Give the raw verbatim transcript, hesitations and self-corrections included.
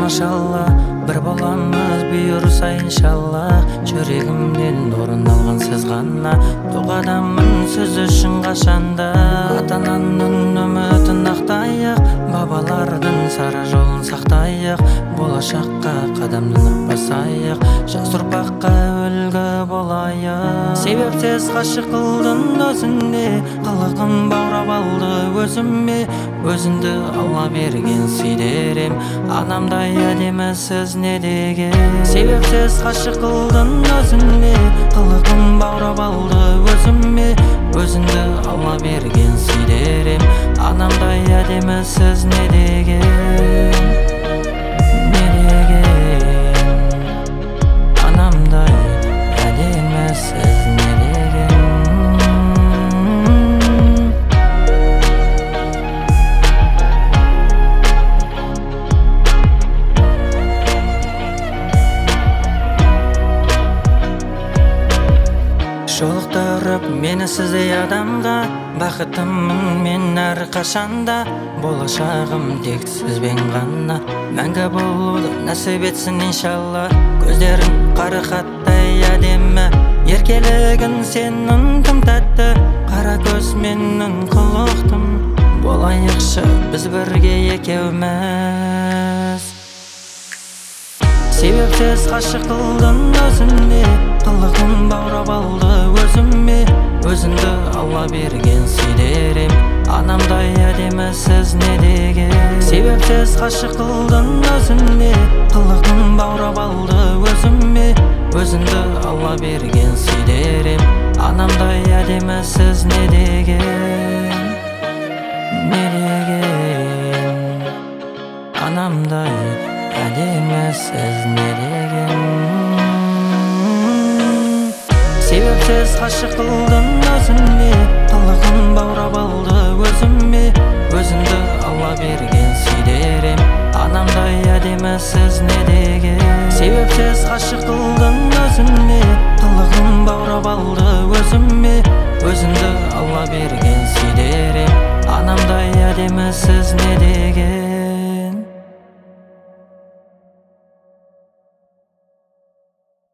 машалла, бір боламыз бұйырса иншалла. Жүрегімнен орын алған сіз ғана, тоқадамын сіз үшін қашанда. Ата-ананың үмітін ақтайық, бабалардың сара жолын сақтайық. Болашаққа қадамын басайық, жас ұрпаққа үлгі болайық. Себепсіз ғашық қылдың өзіңе, қылығын баурап алды өзіме. Өзіңді Алла берген сыйдерем, анамдай әдемі сіз не деген. Себепсіз ғашық қылдың өзіңе, қылығын баурап алды өзіме. Өзіңді Алла берген сыйдерем, анамдай әдемі сіз не деген. Не деген, анамдай әдемі сіз не деген. Жолықтырып мені сіздей адамға, бақытымын мен әр қашанда. Болашағым тек сізбен ғана, мәңгі болуды нәсіп етсін иншалла. Көздерің қарақаттай әдемі, еркелігін сенің тым тәтті. Қара көз менің құлықтым, болайықшы біз бірге екеуміз. Себепсіз ғашық қылдың өзіңе, қылығын баурап алды өзіме. Өзіңді Алла берген сыйдерем, анамдай әдемі сіз не деген. Себепсіз ғашық қылдың өзіңе, қылығын баурап алды өзіме. Өзіңді Алла берген сыйдерем, анамдай әдемі сіз не деген. Не деген, анамдай әдемі сіз не деген. Себепсіз ғашық қылдың өзіңе, қылығын баурап алды өзіме. Өзіңді Алла берген сыйдерем, анамдай әдемі сіз не деген. Себепсіз ғашық қылдың өзіңе,